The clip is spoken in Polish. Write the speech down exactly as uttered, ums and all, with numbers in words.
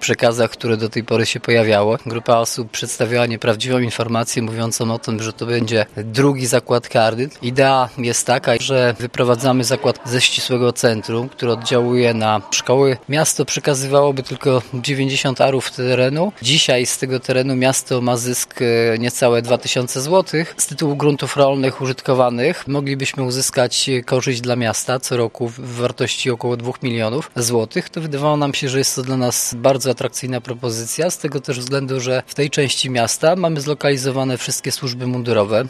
przekazach, które do tej pory się pojawiało. Grupa osób przedstawiała nieprawdziwą informację mówiącą o tym, że to będzie drugi zakład karny. Idea jest taka, że wyprowadzamy zakład ze ścisłego centrum, który oddziałuje na szkoły. Miasto przekazywałoby tylko dziewięćdziesiąt arów terenu. Dzisiaj z tego terenu miasto ma zysk niecałe dwa tysiące złotych. Z tytułu gruntów rolnych użytkowanych moglibyśmy uzyskać korzyść dla miasta co roku w wartości około dwóch milionów złotych. To wydawało nam się, że jest to dla nas bardzo atrakcyjna propozycja, z tego też względu, że w tej części miasta mamy zlokalizowane wszystkie służby mundurowe.